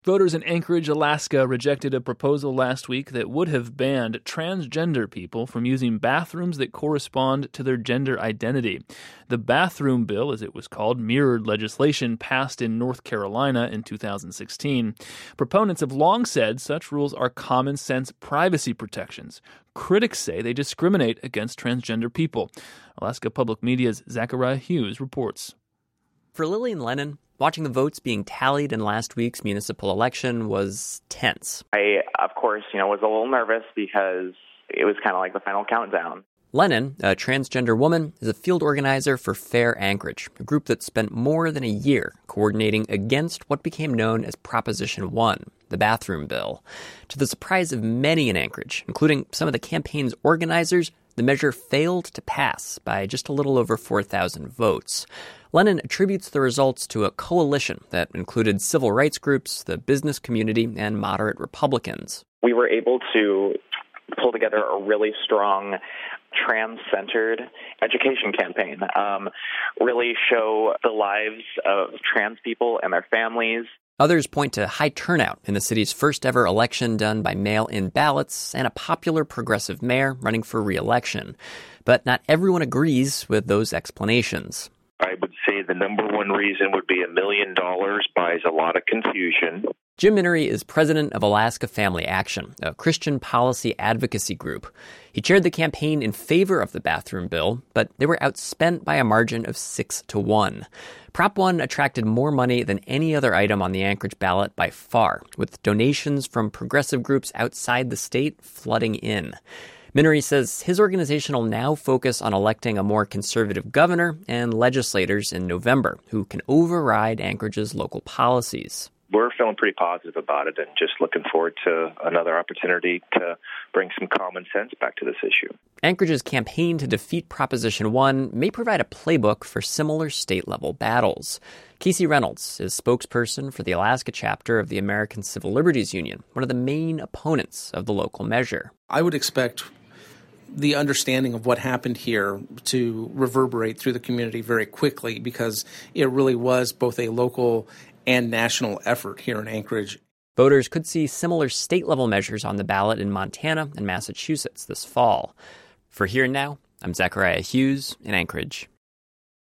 Voters in Anchorage, Alaska rejected a proposal last week that would have banned transgender people from using bathrooms that correspond to their gender identity. The bathroom bill, as it was called, mirrored legislation passed in North Carolina in 2016. Proponents have long said such rules are common-sense privacy protections. Critics say they discriminate against transgender people. Alaska Public Media's Zachariah Hughes reports. For Lillian Lennon, watching the votes being tallied in last week's municipal election was tense. I, of course, was a little nervous because it was kind of like the final countdown. Lennon, a transgender woman, is a field organizer for Fair Anchorage, a group that spent more than a year coordinating against what became known as Proposition 1, the bathroom bill. To the surprise of many in Anchorage, including some of the campaign's organizers, the measure failed to pass by just a little over 4,000 votes. Lennon attributes the results to a coalition that included civil rights groups, the business community, and moderate Republicans. We were able to pull together a really strong trans-centered education campaign, really show the lives of trans people and their families. Others point to high turnout in the city's first ever election done by mail-in ballots and a popular progressive mayor running for re-election. But not everyone agrees with those explanations. I would say the number one reason would be $1 million buys a lot of confusion. Jim Minery is president of Alaska Family Action, a Christian policy advocacy group. He chaired the campaign in favor of the bathroom bill, but they were outspent by a margin of 6-1. Prop 1 attracted more money than any other item on the Anchorage ballot by far, with donations from progressive groups outside the state flooding in. Minery says his organization will now focus on electing a more conservative governor and legislators in November who can override Anchorage's local policies. We're feeling pretty positive about it and just looking forward to another opportunity to bring some common sense back to this issue. Anchorage's campaign to defeat Proposition 1 may provide a playbook for similar state-level battles. Casey Reynolds is spokesperson for the Alaska chapter of the American Civil Liberties Union, one of the main opponents of the local measure. I would expect the understanding of what happened here to reverberate through the community very quickly because it really was both a local and national effort here in Anchorage. Voters could see similar state-level measures on the ballot in Montana and Massachusetts this fall. For Here and Now, I'm Zachariah Hughes in Anchorage.